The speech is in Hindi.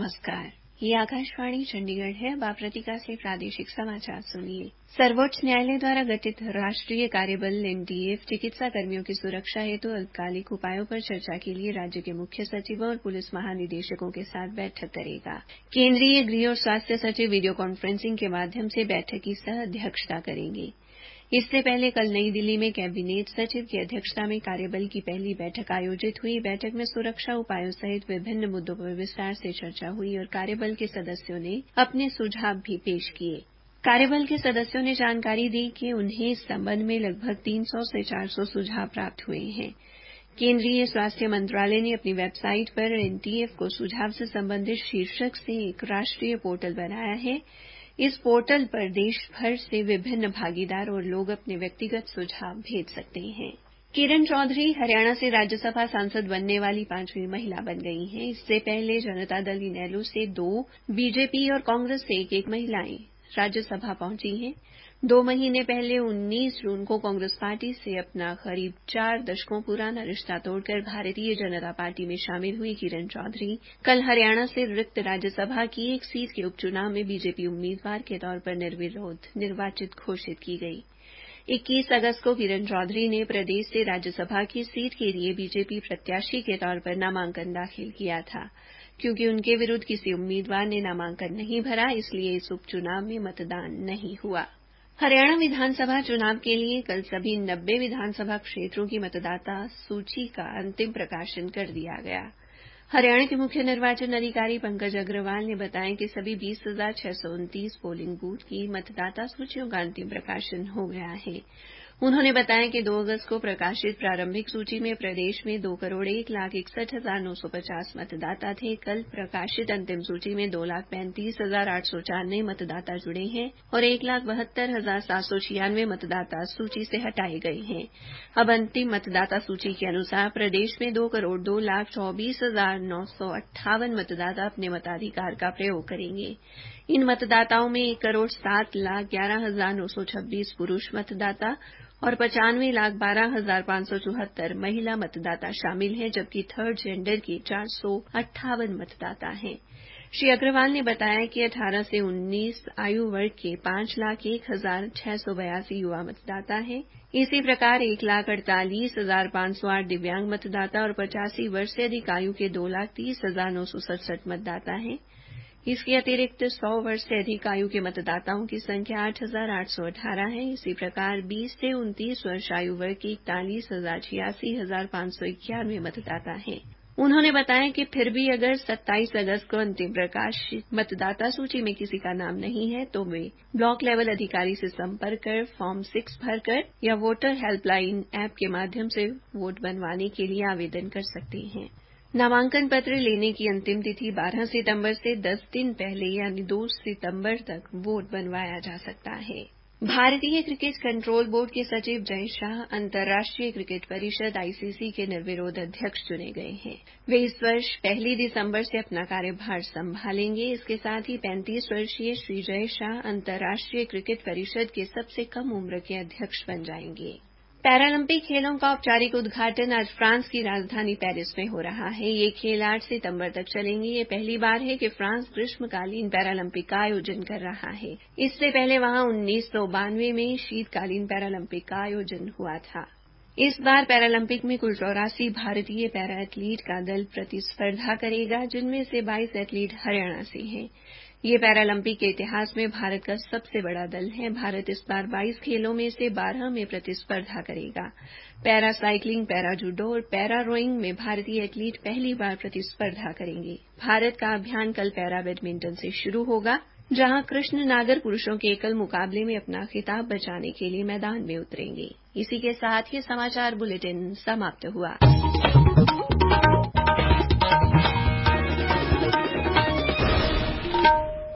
नमस्कार, ये आकाशवाणी चंडीगढ़ है। अब आप रतिका से प्रादेशिक समाचार सुनिए। सर्वोच्च न्यायालय द्वारा गठित राष्ट्रीय कार्यबल एनडीएफ चिकित्सा कर्मियों की सुरक्षा हेतु अल्पकालिक उपायों पर चर्चा के लिए राज्य के मुख्य सचिवों और पुलिस महानिदेशकों के साथ बैठक करेगा। केंद्रीय गृह और स्वास्थ्य सचिव वीडियो कॉन्फ्रेंसिंग के माध्यम से बैठक की सह अध्यक्षता करेंगे। इससे पहले कल नई दिल्ली में कैबिनेट सचिव की अध्यक्षता में कार्यबल की पहली बैठक आयोजित हुई। बैठक में सुरक्षा उपायों सहित विभिन्न मुद्दों पर विस्तार से चर्चा हुई और कार्यबल के सदस्यों ने अपने सुझाव भी पेश किए। कार्यबल के सदस्यों ने जानकारी दी कि उन्हें इस संबंध में लगभग 300 से 400 सुझाव प्राप्त हुए हैं। केंद्रीय स्वास्थ्य मंत्रालय ने अपनी वेबसाइट पर एनटीएफ को सुझाव से संबंधित शीर्षक से एक राष्ट्रीय पोर्टल बनाया है। इस पोर्टल पर देश भर से विभिन्न भागीदार और लोग अपने व्यक्तिगत सुझाव भेज सकते हैं। किरण चौधरी हरियाणा से राज्यसभा सांसद बनने वाली 5वीं महिला बन गई हैं। इससे पहले जनता दल इनेलो से 2, बीजेपी और कांग्रेस से 1-1 महिलाएं राज्यसभा पहुंची हैं। 2 महीने पहले 19 जून को कांग्रेस पार्टी से अपना करीब 4 दशकों पुराना रिश्ता तोड़कर भारतीय जनता पार्टी में शामिल हुई किरण चौधरी कल हरियाणा से रिक्त राज्यसभा की एक सीट के उपचुनाव में बीजेपी उम्मीदवार के तौर पर निर्विरोध निर्वाचित घोषित की गई। 21 अगस्त को किरण चौधरी ने प्रदेश से राज्यसभा की सीट के लिए बीजेपी प्रत्याशी के तौर पर नामांकन दाखिल किया था। क्योंकि उनके विरुद्ध किसी उम्मीदवार ने नामांकन नहीं भरा, इसलिए इस उपचुनाव में मतदान नहीं हुआ। हरियाणा विधानसभा चुनाव के लिए कल सभी 90 विधानसभा क्षेत्रों की मतदाता सूची का अंतिम प्रकाशन कर दिया गया। हरियाणा के मुख्य निर्वाचन अधिकारी पंकज अग्रवाल ने बताया कि सभी 20,629 पोलिंग बूथ की मतदाता सूचियों का अंतिम प्रकाशन हो गया है। उन्होंने बताया कि 2 अगस्त को प्रकाशित प्रारंभिक सूची में प्रदेश में 2,61,950 मतदाता थे। कल प्रकाशित अंतिम सूची में 2,35,804 नए मतदाता जुड़े हैं और 1,72,796 मतदाता सूची से हटाए गए हैं। अब अंतिम मतदाता सूची के अनुसार प्रदेश में 2,02,24,958 मतदाता अपने मताधिकार का प्रयोग करेंगे। इन मतदाताओं में 1,07,11,926 पुरुष मतदाता और 95,12,574 महिला मतदाता शामिल हैं, जबकि थर्ड जेंडर के 458 मतदाता हैं। श्री अग्रवाल ने बताया कि 18 से 19 आयु वर्ग के 5,01,682 युवा मतदाता हैं। इसी प्रकार 1,48,508 दिव्यांग मतदाता और 85 वर्ष से अधिक आयु के 2,30,967 मतदाता हैं। इसके अतिरिक्त 100 वर्ष से अधिक आयु के मतदाताओं की संख्या 8,818 है। इसी प्रकार 20 से 29 वर्ष आयु वर्ग के 41,86,591 मतदाता हैं। उन्होंने बताया कि फिर भी अगर 27 अगस्त को अंतिम प्रकाशित मतदाता सूची में किसी का नाम नहीं है तो वे ब्लॉक लेवल अधिकारी से संपर्क कर फॉर्म 6 भरकर या वोटर हेल्पलाइन ऐप के माध्यम से वोट बनवाने के लिए आवेदन कर सकते हैं। नामांकन पत्र लेने की अंतिम तिथि 12 सितंबर से 10 दिन पहले यानी 2 सितंबर तक वोट बनवाया जा सकता है। भारतीय क्रिकेट कंट्रोल बोर्ड के सचिव जय शाह अंतर्राष्ट्रीय क्रिकेट परिषद आईसीसी के निर्विरोध अध्यक्ष चुने गए हैं। वे इस वर्ष 1 दिसंबर से अपना कार्यभार संभालेंगे। इसके साथ ही 35 वर्षीय श्री जय शाह अंतर्राष्ट्रीय क्रिकेट परिषद के सबसे कम उम्र के अध्यक्ष बन जाएंगे। पैरालंपिक खेलों का औपचारिक उद्घाटन आज फ्रांस की राजधानी पेरिस में हो रहा है। ये खेल 8 सितंबर तक चलेंगे। ये पहली बार है कि फ्रांस ग्रीष्मकालीन पैरालंपिक का आयोजन कर रहा है। इससे पहले वहां 1992 में शीतकालीन पैरालंपिक का आयोजन हुआ था। इस बार पैरालंपिक में कुल 84 भारतीय पैरा एथलीट का दल प्रतिस्पर्धा करेगा, जिनमें से 22 एथलीट हरियाणा से हैं। ये पैरालंपिक के इतिहास में भारत का सबसे बड़ा दल है। भारत इस बार 22 खेलों में से 12 में प्रतिस्पर्धा करेगा। पैरा साइकिलिंग, पैरा जूडो और पैरा रोइंग में भारतीय एथलीट पहली बार प्रतिस्पर्धा करेंगे। भारत का अभियान कल पैरा बैडमिंटन से शुरू होगा, जहां कृष्ण नागर पुरुषों के एकल मुकाबले में अपना खिताब बचाने के लिए मैदान में उतरेंगे। इसी के साथ ये समाचार बुलेटिन समाप्त हुआ।